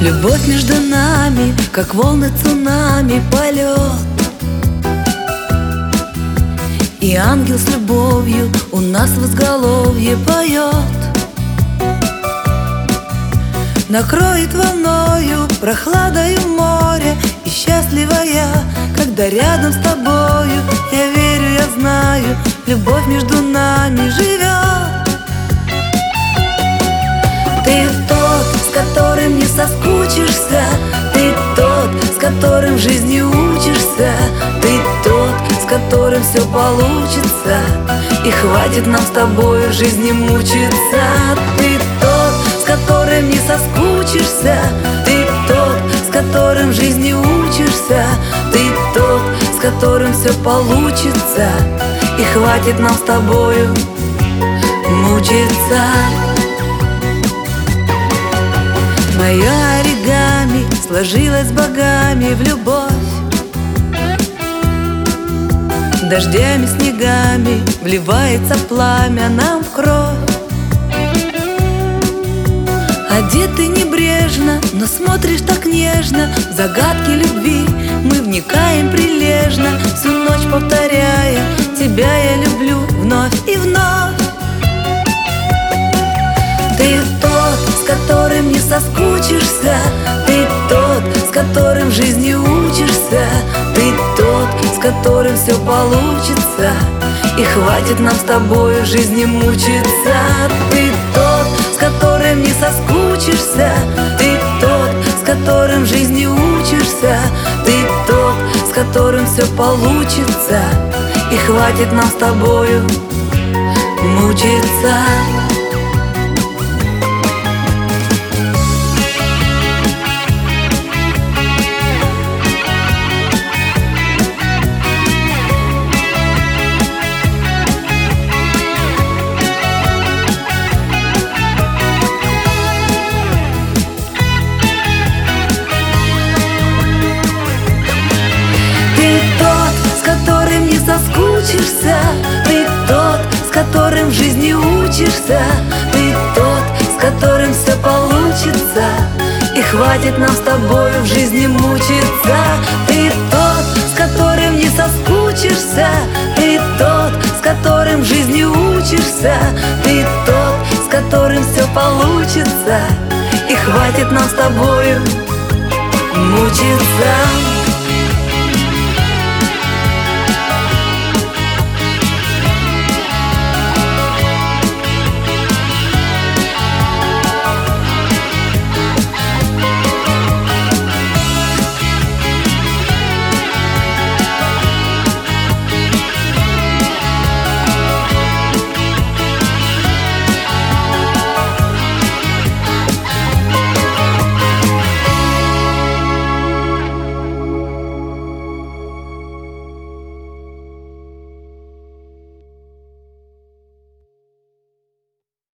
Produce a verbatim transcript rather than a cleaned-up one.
Любовь между нами, как волны цунами, полет. И ангел с любовью у нас в изголовье поет. Накроет волною, прохладою море, и счастлива я, когда рядом с тобою. Я верю, я знаю, любовь между нами живет. Ты тот, с которым не соскучишься, ты тот, с которым в жизни учишься, ты тот, с которым все получится, и хватит нам с тобой в жизни мучиться. Ты тот, с которым не соскучишься, ты тот, с которым в жизни учишься, ты тот, с которым все получится, и хватит нам с тобою мучиться. Моя оригами сложилась с богами в любовь. Дождями, снегами вливается пламя нам в кровь. Одеты небрежно, но смотришь так нежно. В загадки любви мы вникаем прилежно, всю ночь повторяя: тебя я люблю вновь и вновь. Ты тот, с которым не соскучишься, ты тот, с которым в жизни учишься, ты тот, с которым все получится, и хватит нам с тобой в жизни мучиться. Ты тот, с которым не соскучишься, ты тот, с которым в жизни учишься, ты тот, с которым все получится, и хватит нам с тобою мучиться. Соскучишься, ты тот, с которым в жизни учишься, ты тот, с которым все получится, и хватит нам с тобой в жизни мучиться. Ты тот, с которым не соскучишься, ты тот, с которым в жизни учишься, ты тот, с которым все получится, и хватит нам с тобой мучиться.